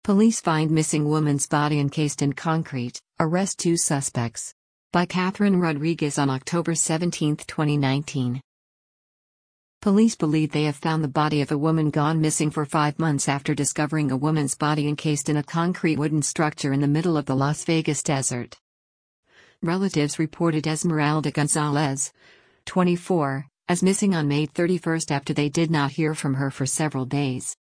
Police find missing woman's body encased in concrete, arrest 2 suspects. By Catherine Rodriguez on October 17, 2019. Police believe they have found the body of a woman gone missing for 5 months after discovering a woman's body encased in a concrete wooden structure in the middle of the Las Vegas desert. Relatives reported Esmeralda Gonzalez, 24, as missing on May 31 after they did not hear from her for several days.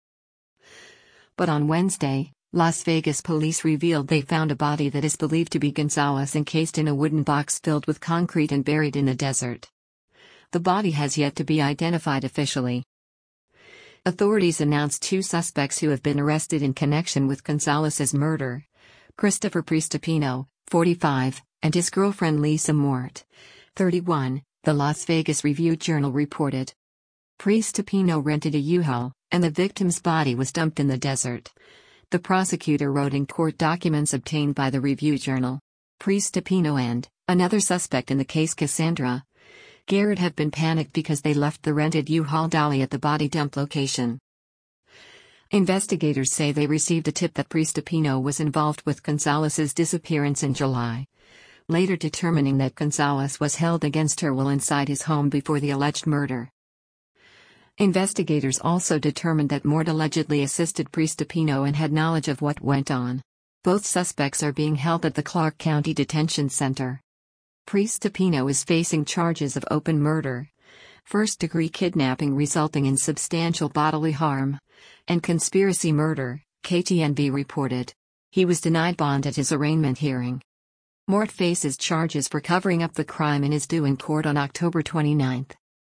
But on Wednesday, Las Vegas police revealed they found a body that is believed to be Gonzalez encased in a wooden box filled with concrete and buried in the desert. The body has yet to be identified officially. Authorities announced 2 suspects who have been arrested in connection with Gonzalez's murder: Christopher Prestipino, 45, and his girlfriend Lisa Mort, 31, the Las Vegas Review-Journal reported. Prestipino rented a U-Haul, and the victim's body was dumped in the desert. The prosecutor wrote in court documents obtained by the Review-Journal. Prestipino and another suspect in the case, Cassandra Garrett, have been panicked because they left the rented U-Haul dolly at the body dump location. Investigators say they received a tip that Prestipino was involved with Gonzalez's disappearance in July, later determining that Gonzalez was held against her will inside his home before the alleged murder. Investigators also determined that Mort allegedly assisted Prestipino and had knowledge of what went on. Both suspects are being held at the Clark County Detention Center. Prestipino is facing charges of open murder, first-degree kidnapping resulting in substantial bodily harm, and conspiracy murder, KTNV reported. He was denied bond at his arraignment hearing. Mort faces charges for covering up the crime and is due in court on October 29.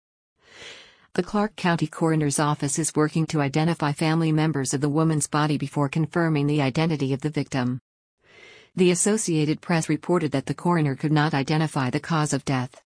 The Clark County Coroner's Office is working to identify family members of the woman's body before confirming the identity of the victim. The Associated Press reported that the coroner could not identify the cause of death.